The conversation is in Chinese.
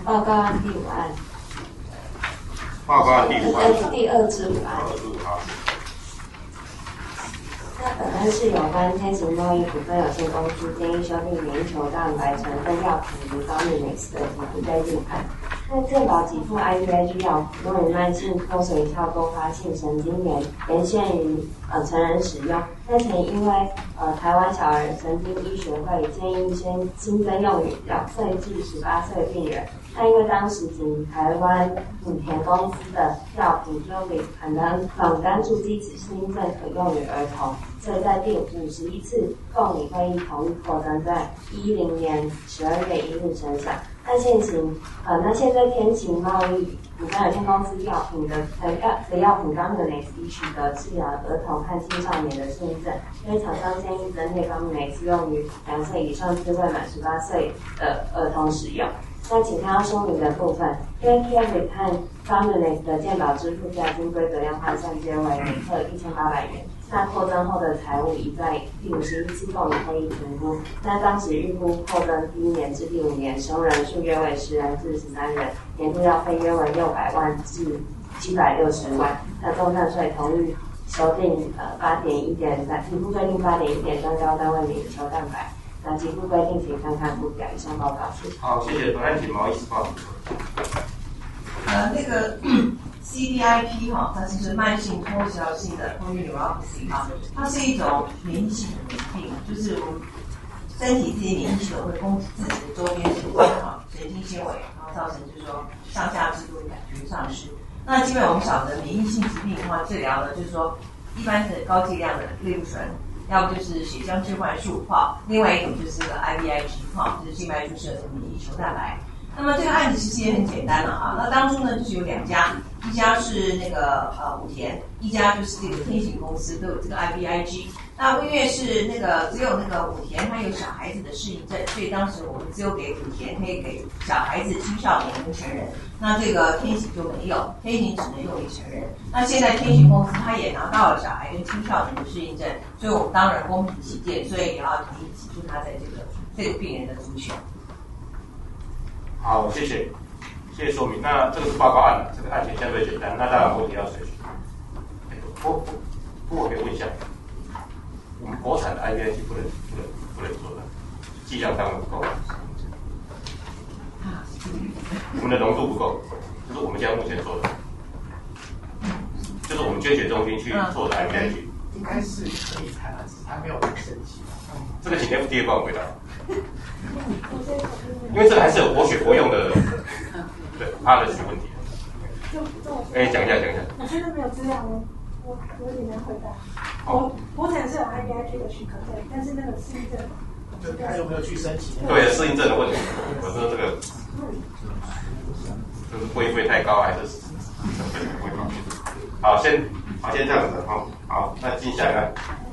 报告案第5案。 报告案第5案。 第2至5案。 好。 那本案是有关天行贸易股份有限公司建议修订免疫球蛋白成分药品与Dominex的给付规定案。那健保给付 IVIG 药品用于慢性脱水跳多发性神经炎，沿线于成人使用。那曾因为台湾小儿神经医学会建议先新增用于2岁至18岁病人。那因为当时仅台湾武田公司的药品 Jovix 仿单注机只新增可用于儿童，所以在第51次共理会议同意扩增，在2010年12月1日生效。那现在天行贸易股份有限公司药品的药品Dominex已取得治疗儿童和青少年的信证，因为厂商建议增列Dominex用于2岁以上至未满18岁的儿童使用。那请看到说明的部分，因为 Jovix 和 Dominex 的健保支付价经规则量换算皆为每克1800元。那扩增后的财务已在第51次共理会议评估。那当时预估扩增第1年至第5年使用人数约为10人至13人，年度药费约为600万至760万。那综上税同意修订8.1.3给付规定8.1.3高单位免疫球蛋白。那给付规定请看看附表。以上报告是。 好，谢谢。本案请毛医师报告。 那个CDIP 哈，它是慢性脱销性的 polyneuropathy 哈，它是一种免疫系统的疾病，就是我们身体自己免疫系统会攻击自己的周边神经哈，神经纤维，然后造成就是说上下肢都会感觉丧失。那基本上我们晓得免疫性疾病的话，治疗呢就是说一般是高剂量的类固醇，要不就是血浆置换术哈，另外一种就是这个 IVIG 哈，就是静脉注射的免疫球蛋白。那么这个案子其实也很简单了啊。那当初呢，就是有2家，一家是那个武田，一家就是这个天行公司都有这个 IVIG。那因为是那个只有那个武田它有小孩子的适应症，所以当时我们只有给武田可以给小孩子、青少年跟成人。那这个天行就没有，天行只能用给成人。那现在天行公司它也拿到了小孩跟青少年的适应症，所以我们当然公平起见，所以也要同意起诉他在这个病人的族群。 好，谢谢说明。那这个是报告案，这个案情相对简单。那当然问题要随时。我可以问一下，我们国产的 IVIG 不能做的，剂量单位不够，我们的浓度不够，就是我们现在目前做的，就是我们捐血中心去做的 IVIG。 应该是可以采纳，只是还没有被申请。 这个请 FDA 帮我回答。因为这个还是有活血活用的，对，他的问题。讲一下。 我现在没有资料，我有点难回答。国产是有 IVIG 的许可证，但是那个适应症， 就他有没有去申请？ 对，适应症的问题，我说这个就是会费太高还是成本不会方便。好，先这样子，好，那接下来。